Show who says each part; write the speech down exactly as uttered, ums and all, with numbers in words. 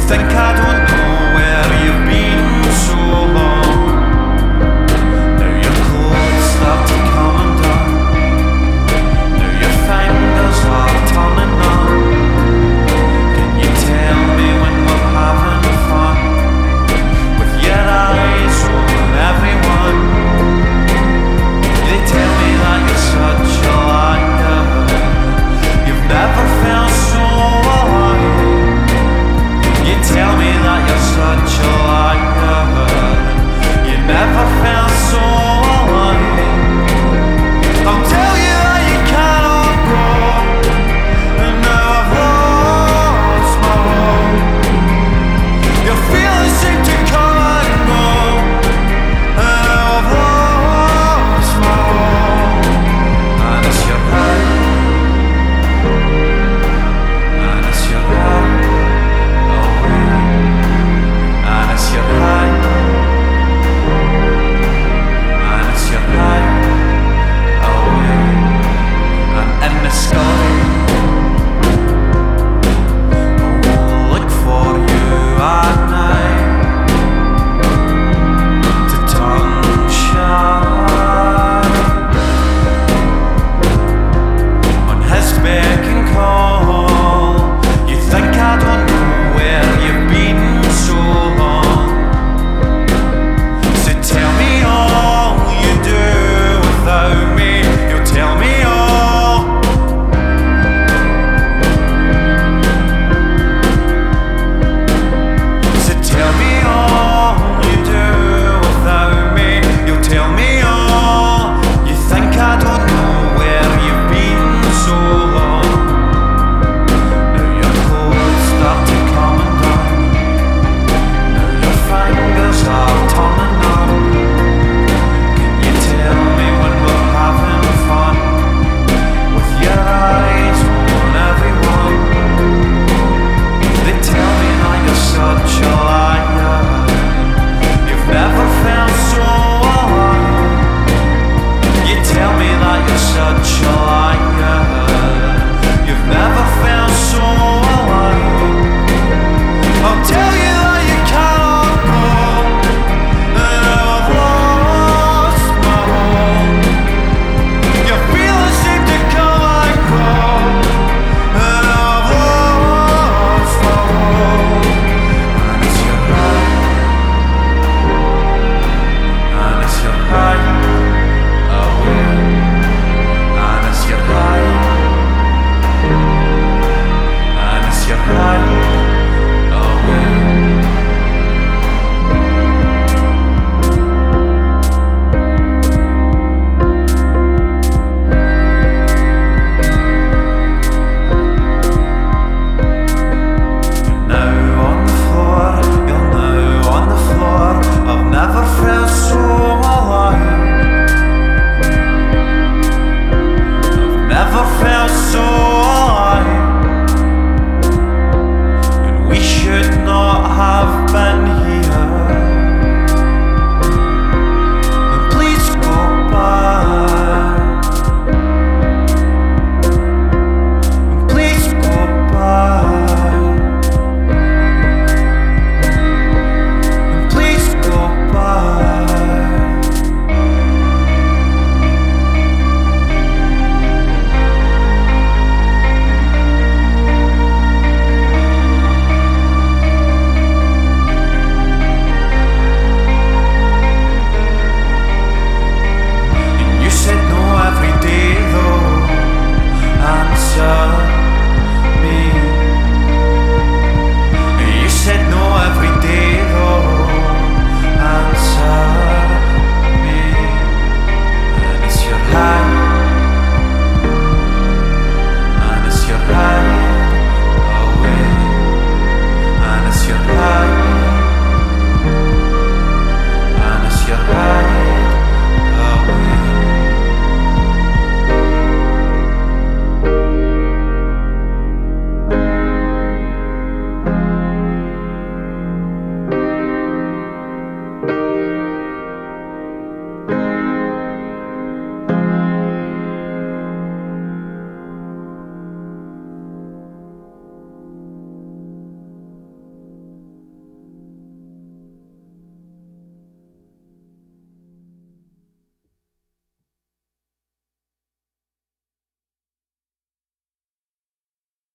Speaker 1: think I don't know where you've been so long. Now your clothes start to come undone. Now your fingers are turning on. Can you tell me when we're having fun? With your eyes on everyone. They tell me that you're such a liar. You've never felt so alive. You tell me that you're such a liar. You never felt so alive. I'll tell you that you cannot go, and now I've lost my home. Your feelings seem to come and go, and now I've lost my home. And it's your right, and it's your right. And it's your right, and it's your right away. And in the sky, I will look for you at night to tongue shine on his beck and call. You think I don't know where you've been so long. So tell me all you do without me. You'll tell me all. So tell me all you do without me. You'll tell me all. You think I don't know where you've been so long. Now your clothes start to come undone. Now your fingers are turning on. Can you tell me when we're having fun? With your eyes on everyone. They tell me that you're such a liar. You've never felt so alive. You tell me that you're such a liar. You've never felt so alive. I'll tell you that you cannot go, and now I've lost my home. Your feelings seem to come and go, and now I've lost my home. And it's your right, and it's your right away. And it's your right, and it's your right away. Now on the floor, you're now on the floor. I've never felt so alive. I've never felt so alive. And we